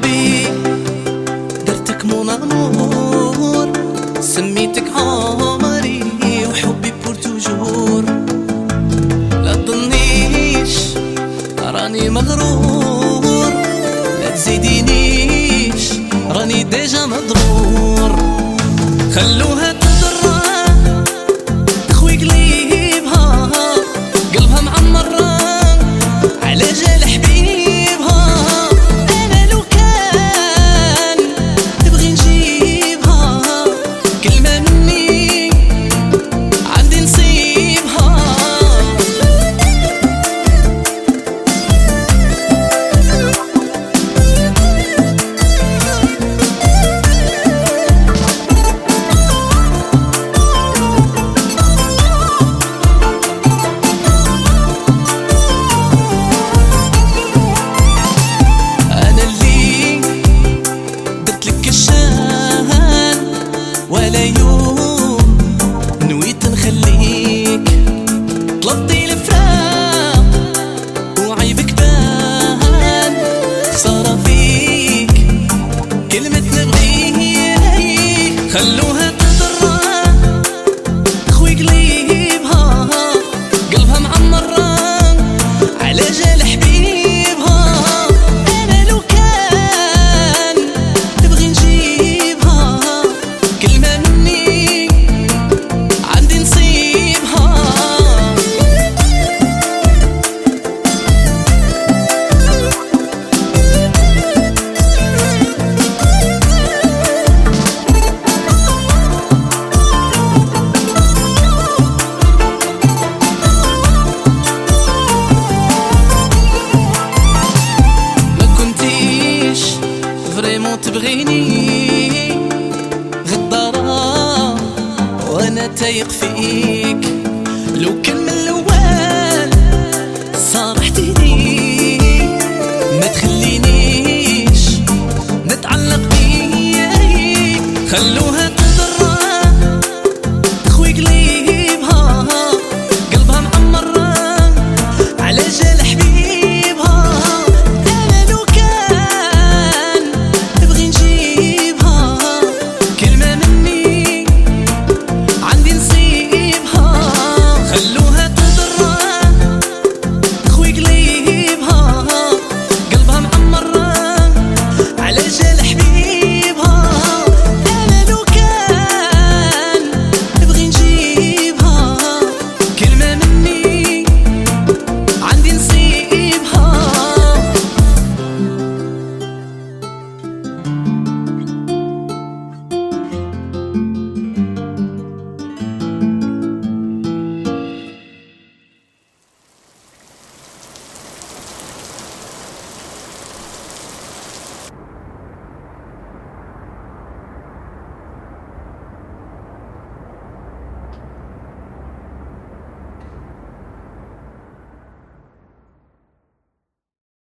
قلبي درتك مون امور، سميتك عمري وحبي بور توجور. لا تظنيش راني مغرور، لا تزيدينيش راني ديجا مضرور. خلوها تضرها تخوي قليبها، قلبها معمرة على جال حبيبها. انا لو كان تبغي نجيبها كلمة مني عندي نصيبها. ولا يوم نويت نخليك، طلبتي الفراق وعيبك بان، خسارة فيك كلمة نبغيك. خلوها تضرها تخوي قليبها، قلبها معمرة على جال حبيبها. انا لو كان تبغي نجيبها كلمة مني عندي نصيبها. ما كنتيش فريمون تبغيني، غدارة وانا تايق فيك. لو كنت